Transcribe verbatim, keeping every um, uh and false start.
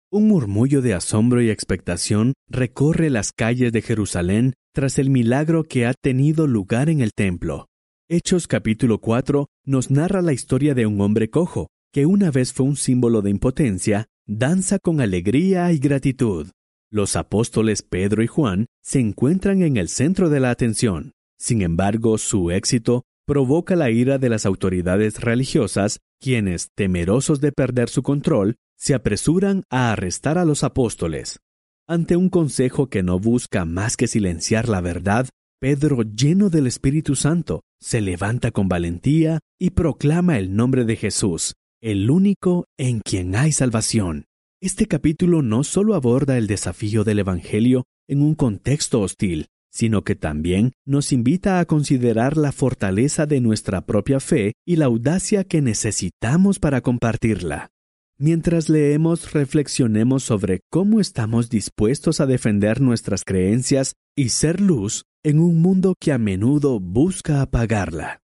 Un murmullo de asombro y expectación recorre las calles de Jerusalén tras el milagro que ha tenido lugar en el templo. Hechos capítulo cuatro nos narra la historia de un hombre cojo, que una vez fue un símbolo de impotencia, danza con alegría y gratitud. Los apóstoles Pedro y Juan se encuentran en el centro de la atención. Sin embargo, su éxito provoca la ira de las autoridades religiosas, quienes, temerosos de perder su control, se apresuran a arrestar a los apóstoles. Ante un consejo que no busca más que silenciar la verdad, Pedro, lleno del Espíritu Santo, se levanta con valentía y proclama el nombre de Jesús, el único en quien hay salvación. Este capítulo no solo aborda el desafío del Evangelio en un contexto hostil, sino que también nos invita a considerar la fortaleza de nuestra propia fe y la audacia que necesitamos para compartirla. Mientras leemos, reflexionemos sobre cómo estamos dispuestos a defender nuestras creencias y ser luz en un mundo que a menudo busca apagarla.